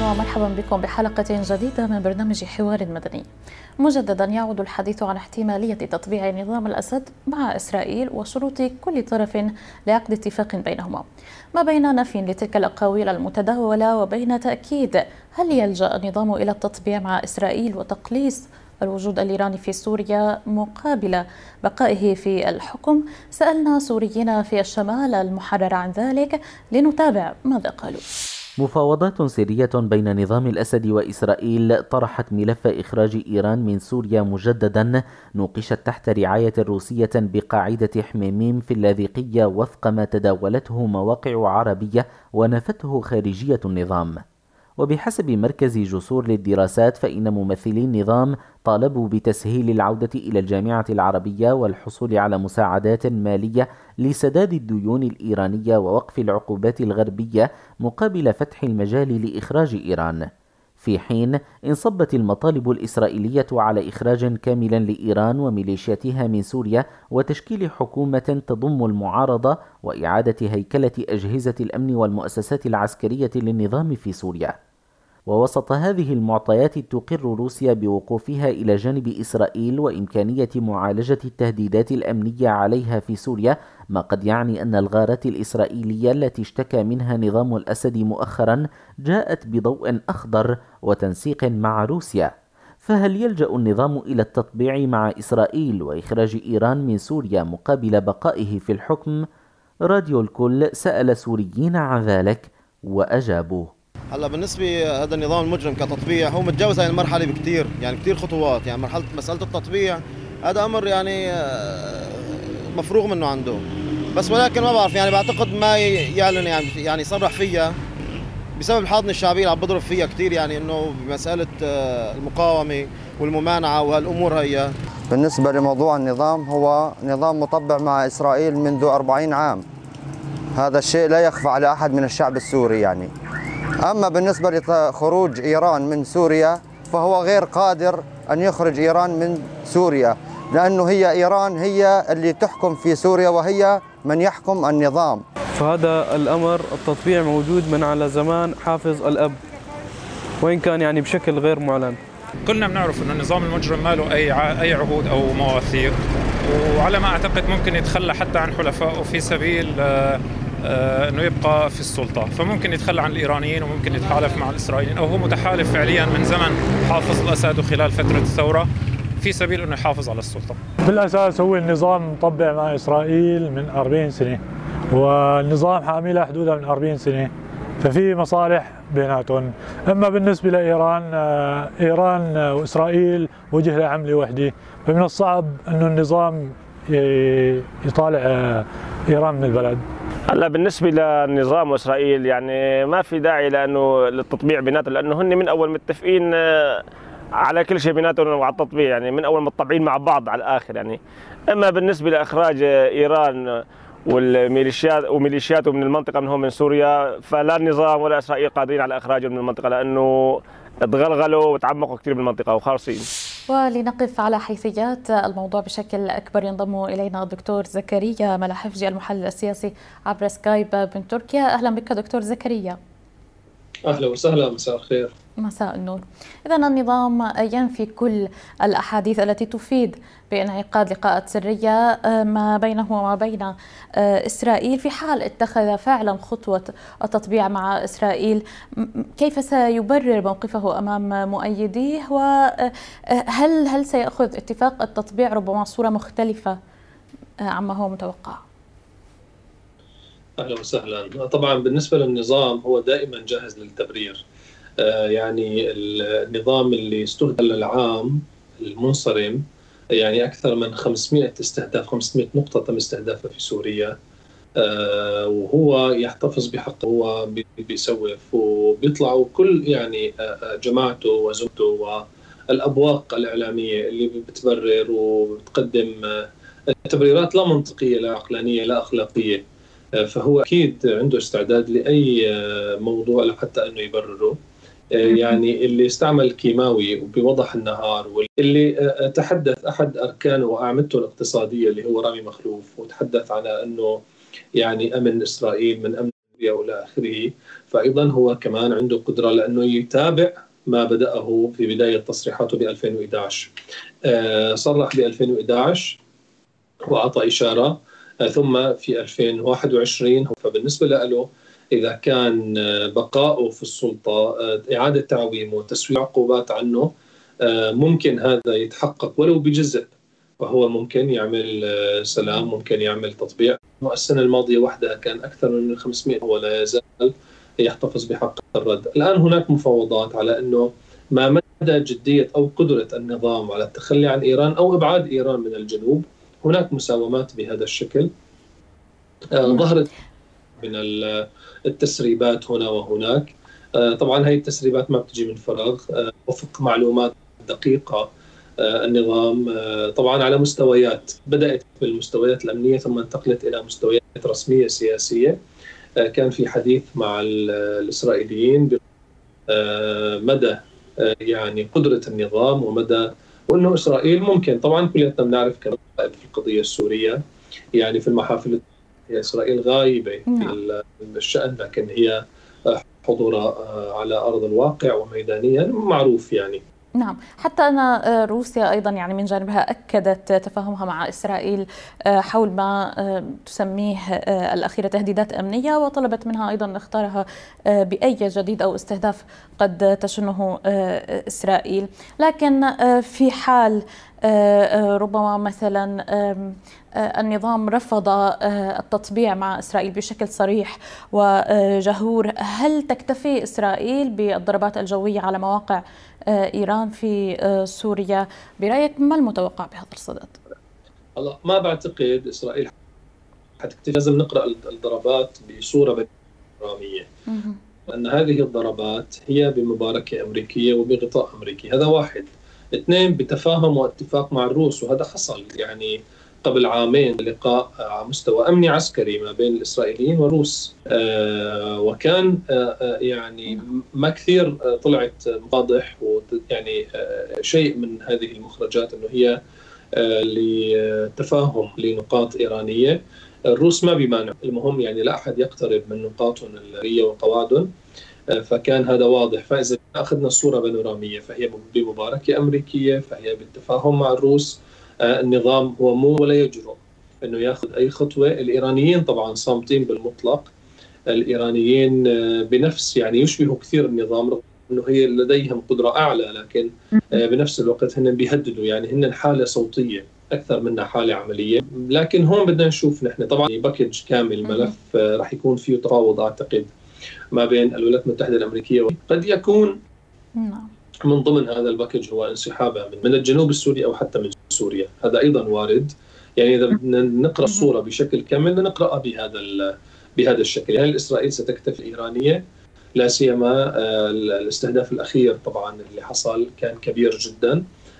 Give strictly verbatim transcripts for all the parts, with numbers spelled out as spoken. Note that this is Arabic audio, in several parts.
ومرحبا بكم بحلقة جديدة من برنامج حوار مدني. مجددا يعود الحديث عن احتمالية تطبيع نظام الأسد مع إسرائيل وشروط كل طرف لعقد اتفاق بينهما، ما بين نفي لتلك الأقاويل المتداولة وبين تأكيد هل يلجأ النظام إلى التطبيع مع إسرائيل وتقليص الوجود الإيراني في سوريا مقابل بقائه في الحكم. سألنا سوريين في الشمال المحرر عن ذلك، لنتابع ماذا قالوا. مفاوضات سرية بين نظام الأسد وإسرائيل طرحت ملف إخراج إيران من سوريا مجددا، نوقشت تحت رعاية روسية بقاعدة حميميم في اللاذقية وفق ما تداولته مواقع عربية ونفته خارجية النظام. وبحسب مركز جسور للدراسات فإن ممثلي النظام طالبوا بتسهيل العودة إلى الجامعة العربية والحصول على مساعدات مالية لسداد الديون الإيرانية ووقف العقوبات الغربية مقابل فتح المجال لإخراج إيران، في حين انصبت المطالب الإسرائيلية على إخراج كامل لإيران وميليشياتها من سوريا وتشكيل حكومة تضم المعارضة وإعادة هيكلة أجهزة الأمن والمؤسسات العسكرية للنظام في سوريا. ووسط هذه المعطيات تقر روسيا بوقوفها إلى جانب إسرائيل وإمكانية معالجة التهديدات الأمنية عليها في سوريا، ما قد يعني أن الغارات الإسرائيلية التي اشتكى منها نظام الأسد مؤخرا جاءت بضوء أخضر وتنسيق مع روسيا. فهل يلجأ النظام إلى التطبيع مع إسرائيل وإخراج إيران من سوريا مقابل بقائه في الحكم؟ راديو الكل سأل سوريين عن ذلك وأجابوا. هلا بالنسبه هذا النظام المجرم كتطبيع هو متجاوز هاي المرحله بكثير، يعني كثير خطوات، يعني مرحله مساله التطبيع هذا امر يعني مفروغ منه عنده، بس ولكن ما بعرف، يعني بعتقد ما يعلن يعني يعني يصرح فيها بسبب الحاضنه الشعبيه اللي عم بضرب فيها كثير، يعني انه بمساله المقاومه والممانعه وهالامور هي. بالنسبه لموضوع النظام، هو نظام مطبع مع اسرائيل منذ أربعين عام، هذا الشيء لا يخفى على احد من الشعب السوري يعني. أما بالنسبة لخروج إيران من سوريا فهو غير قادر أن يخرج إيران من سوريا، لأنه هي إيران هي اللي تحكم في سوريا وهي من يحكم النظام. فهذا الأمر التطبيع موجود من على زمان حافظ الأب، وإن كان يعني بشكل غير معلن. كلنا بنعرف أن النظام المجرم ما له أي أي عهود أو مواثيق، وعلى ما أعتقد ممكن يتخلى حتى عن حلفائه في سبيل انه يبقى في السلطه، فممكن يتخلى عن الايرانيين وممكن يتحالف مع الاسرائيليين، او هو متحالف فعليا من زمن حافظ الاسد خلال فتره الثوره في سبيل انه يحافظ على السلطه. بالاساس هو النظام مطبع مع اسرائيل من أربعين سنه، والنظام حاملها حدودها من أربعين سنه، ففي مصالح بيناتهم. اما بالنسبه لايران، ايران واسرائيل وجه لها عمله وحده، فمن الصعب انه النظام يطالع ايران من البلد. هلا بالنسبه للنظام واسرائيل يعني ما في داعي لانه للتطبيع بيناتهم، لانه هن من اول متفقين على كل شيء بيناتهم وعلى التطبيع، يعني من اول متطبعين مع بعض على الاخر يعني. اما بالنسبه لاخراج ايران والميليشيات وميليشياته من المنطقه من هون من سوريا، فلا النظام ولا اسرائيل قادرين على اخراجهم من المنطقه، لانه تغلغلوا وتعمقوا كثير بالمنطقه وخالصين. ولنقف على حيثيات الموضوع بشكل أكبر ينضم إلينا الدكتور زكريا ملاحفجي المحلل السياسي عبر سكايب من تركيا. أهلا بك دكتور زكريا. أهلا وسهلا، مساء الخير. مساء النور. إذن النظام ينفي كل الأحاديث التي تفيد بانعقاد لقاءات سرية ما بينه وما بين إسرائيل في حال اتخذ فعلا خطوة التطبيع مع إسرائيل. كيف سيبرر موقفه أمام مؤيديه، وهل هل سيأخذ اتفاق التطبيع ربما صورة مختلفة عما هو متوقع؟ أهلا وسهلا. طبعا بالنسبة للنظام هو دائما جاهز للتبرير، يعني النظام اللي استهدف العام المنصرم يعني أكثر من خمسمئة استهداف، خمسمئة نقطة تم استهدافها في سوريا، وهو يحتفظ بحقه، هو بيسوف وبيطلعوا كل يعني جماعته وزوجته والأبواق الإعلامية اللي بتبرر وبتقدم تبريرات لا منطقية لا عقلانية لا أخلاقية، فهو أكيد عنده استعداد لأي موضوع لحتى أنه يبرره. يعني اللي استعمل كيماوي بوضح النهار، واللي تحدث أحد أركانه وأعمدته الاقتصادية اللي هو رامي مخلوف، وتحدث على أنه يعني أمن إسرائيل من أمن وإلى آخره، فأيضا هو كمان عنده قدرة لأنه يتابع ما بدأه في بداية تصريحاته ب ألفين وإحدى عشر. صرح ب ألفين وإحدى عشر وأعطى إشارة، ثم في ألفين وواحد وعشرين. فبالنسبة له إذا كان بقاؤه في السلطة إعادة تعويمه وتسوية عقوبات عنه ممكن هذا يتحقق ولو بجزء، فهو ممكن يعمل سلام، ممكن يعمل تطبيع. السنة الماضية وحدها كان أكثر من خمسمئة، ولا يزال يحتفظ بحق الرد. الآن هناك مفاوضات على أنه ما مدى جدية أو قدرة النظام على التخلي عن إيران أو إبعاد إيران من الجنوب. هناك مساومات بهذا الشكل ظهرت من التسريبات هنا وهناك. طبعا هذه التسريبات ما بتجي من فراغ، وفق معلومات دقيقة. النظام طبعا على مستويات، بدأت بالمستويات الأمنية ثم انتقلت إلى مستويات رسمية سياسية. كان في حديث مع الإسرائيليين مدى يعني قدرة النظام ومدى، وأنه إسرائيل ممكن، طبعا كلنا بنعرف كما في القضية السورية يعني في المحافل إسرائيل غايبة في الشأن، لكن هي حضورها على أرض الواقع وميدانيا معروف يعني. نعم، حتى أن روسيا أيضا يعني من جانبها أكدت تفاهمها مع إسرائيل حول ما تسميه الأخيرة تهديدات أمنية، وطلبت منها أيضا اختارها بأي جديد أو استهداف قد تشنه إسرائيل. لكن في حال ربما مثلا النظام رفض التطبيع مع إسرائيل بشكل صريح وجهور، هل تكتفي إسرائيل بالضربات الجوية على مواقع إيران في سوريا؟ برأيك ما المتوقع بهذا الصدد؟ والله ما بعتقد إسرائيل حتكتفي، لازم نقرأ الضربات بصورة درامية، لأن هذه الضربات هي بمباركة أمريكية وبغطاء أمريكي. هذا واحد. اثنين، بتفاهم واتفاق مع الروس، وهذا حصل يعني قبل عامين لقاء على مستوى أمني عسكري ما بين الإسرائيليين والروس، آه وكان آه يعني ما كثير طلعت واضح، ويعني آه شيء من هذه المخرجات أنه هي آه لتفاهم لنقاط إيرانية. الروس ما بيمانع، المهم يعني لا أحد يقترب من نقاطهم النارية وقوادهم، آه فكان هذا واضح. فإذا أخذنا الصورة بانورامية فهي بمباركة أمريكية، فهي بالتفاهم مع الروس. النظام هو مو ولا يجرؤ انه ياخذ اي خطوه. الايرانيين طبعا صامتين بالمطلق، الايرانيين بنفس يعني يشبهوا كثير النظام، رغم انه هي لديهم قدره اعلى، لكن بنفس الوقت هن بيهددوا، يعني هن حاله صوتيه اكثر منها حاله عمليه. لكن هون بدنا نشوف نحن طبعا باكج كامل، ملف راح يكون فيه تفاوض اعتقد ما بين الولايات المتحده الامريكيه، قد يكون من ضمن هذا الباكج هو انسحابها من الجنوب السوري او حتى من سوريا، هذا ايضا وارد. يعني اذا بدنا نقرا الصوره بشكل كامل نقراها بهذا بهذا الشكل. هل اسرائيل ستكتفي الايرانيه؟ لا سيما الاستهداف الاخير طبعا اللي حصل كان كبير جدا.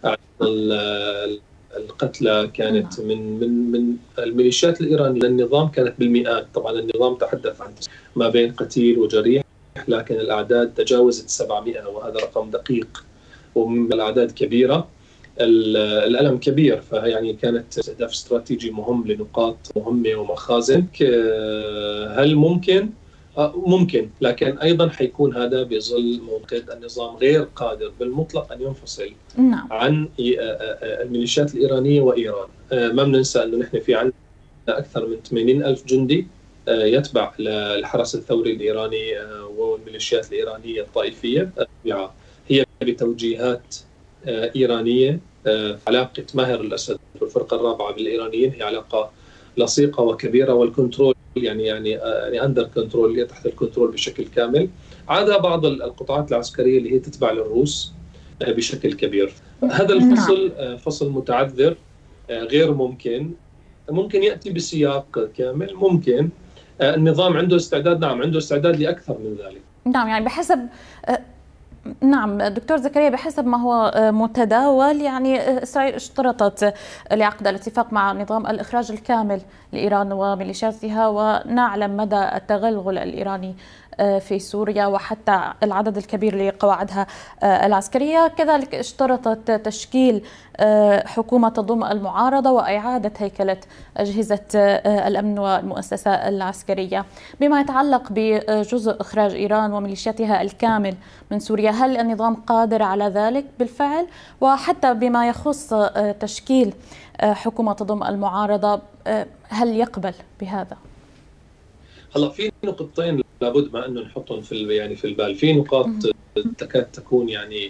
القتلى كانت من من من الميليشيات الايرانيه، النظام كانت بالمئات. طبعا النظام تحدث عن ما بين قتيل وجريح، لكن الأعداد تجاوزت سبعمئة، وهذا رقم دقيق ومن الأعداد كبيرة. الألم كبير، فيعني كانت استهداف استراتيجي مهم لنقاط مهمة ومخازن. هل ممكن؟ ممكن، لكن أيضا حيكون هذا بظل موقد النظام غير قادر بالمطلق أن ينفصل نعم. عن الميليشيات الإيرانية وإيران. ما بننسى أنه نحن في عندنا أكثر من ثمانين ألف جندي يتبع للحرس الثوري الإيراني والميليشيات الإيرانية الطائفية. هي بتوجيهات إيرانية. علاقة ماهر الأسد والفرقة الرابعة بالإيرانيين هي علاقة لصيقة وكبيرة، والكنترول يعني يعني يعني أندر كنترول، تحت الكنترول بشكل كامل، عدا بعض القطاعات العسكرية اللي هي تتبع للروس بشكل كبير. هذا الفصل فصل متعذر غير ممكن، ممكن يأتي بسياق كامل، ممكن النظام عنده استعداد، نعم عنده استعداد لأكثر من ذلك. نعم، يعني بحسب نعم دكتور زكريا، بحسب ما هو متداول يعني إسرائيل اشترطت لعقد الاتفاق مع نظام الإخراج الكامل لإيران وميليشياتها، ونعلم مدى التغلغل الإيراني في سوريا وحتى العدد الكبير لقواعدها العسكرية. كذلك اشترطت تشكيل حكومة تضم المعارضة وإعادة هيكلة أجهزة الأمن والمؤسسة العسكرية. بما يتعلق بجزء إخراج إيران وميليشياتها الكامل من سوريا، هل النظام قادر على ذلك بالفعل؟ وحتى بما يخص تشكيل حكومة تضم المعارضة، هل يقبل بهذا؟ هلا في نقطتين لابد ما انه نحطهم في يعني في البال، في نقاط تكاد تكون يعني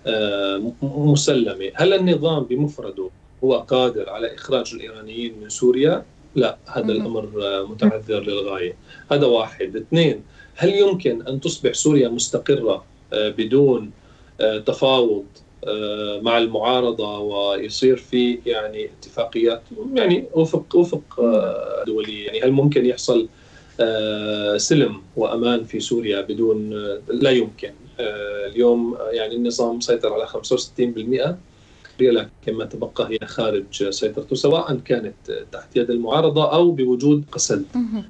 مسلمة. هل النظام بمفرده هو قادر على إخراج الإيرانيين من سوريا؟ لا، هذا الأمر متعذر للغاية. هذا واحد. اثنين، هل يمكن أن تصبح سوريا مستقرة بدون تفاوض مع المعارضة ويصير في يعني اتفاقيات يعني وفق وفق دولية؟ يعني هل ممكن يحصل سلم وأمان في سوريا بدون؟ لا يمكن. اليوم يعني النظام مسيطر على خمسة وستين بالمئة، لكن ما تبقى هي خارج سيطرته، سواء كانت تحت يد المعارضة أو بوجود قسد.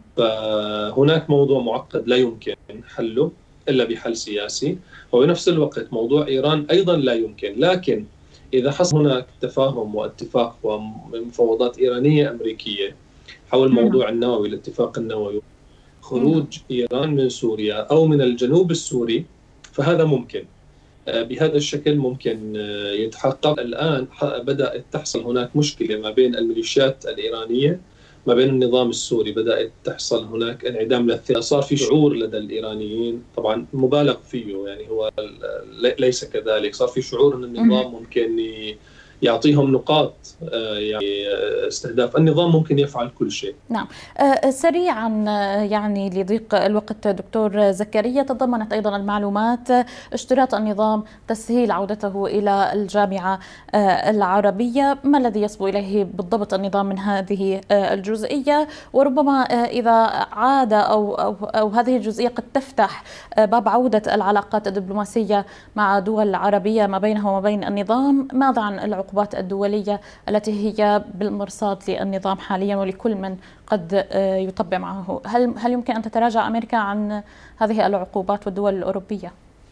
فهناك موضوع معقد لا يمكن حله إلا بحل سياسي، وبنفس الوقت موضوع إيران أيضا لا يمكن. لكن إذا حصل هناك تفاهم واتفاق ومفاوضات إيرانية أمريكية حول موضوع النووي، الاتفاق النووي، خروج إيران من سوريا أو من الجنوب السوري، فهذا ممكن. بهذا الشكل ممكن يتحقق. الآن بدأت تحصل هناك مشكلة ما بين الميليشيات الإيرانية ما بين النظام السوري، بدأت تحصل هناك انعدام للثقة. صار في شعور لدى الإيرانيين، طبعا مبالغ فيه يعني هو ليس كذلك، صار في شعور أن النظام ممكن يعطيهم نقاط يعني استهداف. النظام ممكن يفعل كل شيء. نعم. سريعا يعني لضيق الوقت دكتور زكريا، تضمنت أيضا المعلومات اشتراط النظام تسهيل عودته إلى الجامعة العربية. ما الذي يصبو إليه بالضبط النظام من هذه الجزئية؟ وربما إذا عاد أو, أو, أو هذه الجزئية قد تفتح باب عودة العلاقات الدبلوماسية مع دول عربية ما بينها وما بين النظام، ماذا عن العقوبات الدولية التي هي بالمرصاد للنظام حاليا ولكل من قد يطبع معه؟ هل هل يمكن أن تتراجع أمريكا عن هذه العقوبات والدول الأوروبية؟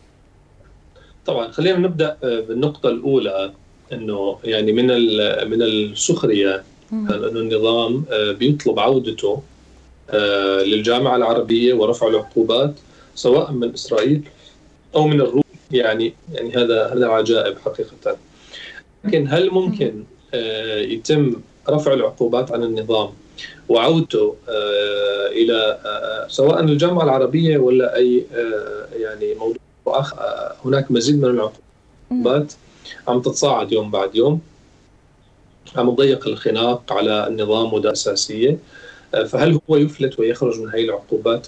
طبعا خلينا نبدأ بالنقطة الأولى، إنه يعني من من السخرية إنه النظام بيطلب عودته للجامعة العربية ورفع العقوبات سواء من إسرائيل أو من الروس. يعني يعني هذا هذا عجائب حقيقة. لكن هل ممكن يتم رفع العقوبات عن النظام وعودته إلى سواء الجامعة العربية ولا أي يعني موضوع آخر؟ هناك مزيد من العقوبات عم تتصاعد يوم بعد يوم، عم تضيق الخناق على النظام وده أساسية. فهل هو يفلت ويخرج من هذه العقوبات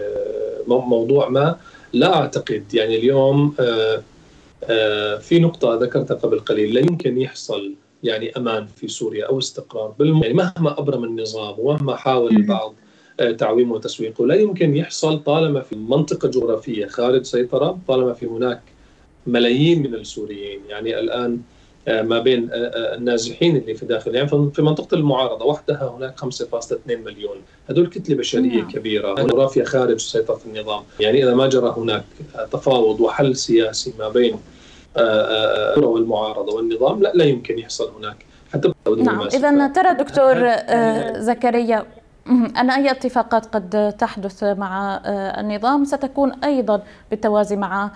بموضوع ما؟ لا أعتقد. يعني اليوم في نقطة ذكرتها قبل قليل، لا يمكن يحصل يعني أمان في سوريا أو استقرار بالم... يعني مهما أبرم النظام ومهما حاول البعض تعويمه وتسويقه، لا يمكن يحصل طالما في منطقة جغرافية خارج سيطرة، طالما في هناك ملايين من السوريين. يعني الآن ما بين النازحين اللي في داخل يعني في منطقة المعارضة وحدها هناك خمسة فاصلة اثنين مليون، هذول كتلة بشرية كبيرة، جغرافيا خارج سيطرة النظام. يعني إذا ما جرى هناك تفاوض وحل سياسي ما بين والمعارضة والنظام، لا لا يمكن يحصل هناك حتى. نعم. إذا ترى دكتور زكريا أن أي اتفاقات قد تحدث مع النظام ستكون أيضا بالتوازي مع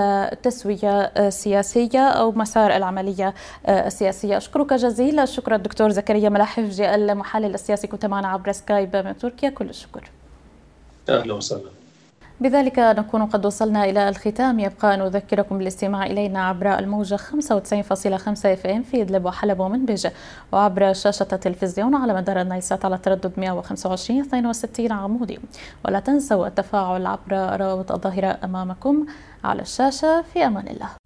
تسوية سياسية أو مسار العملية السياسية. أشكرك جزيل الشكر الدكتور زكريا ملاحفجي المحلل السياسي، كنت معنا عبر سكايب من تركيا. كل الشكر. أهلا وسهلا. بذلك نكون قد وصلنا إلى الختام. يبقى أن أذكركم بالاستماع إلينا عبر الموجة خمسة وتسعين فاصلة خمسة اف ام في إدلب وحلب ومنبج، وعبر شاشة التلفزيون على مدار النايل سات على تردد مئة وخمسة وعشرين اثنين وستين عمودي. ولا تنسوا التفاعل عبر روابط الظاهرة أمامكم على الشاشة. في أمان الله.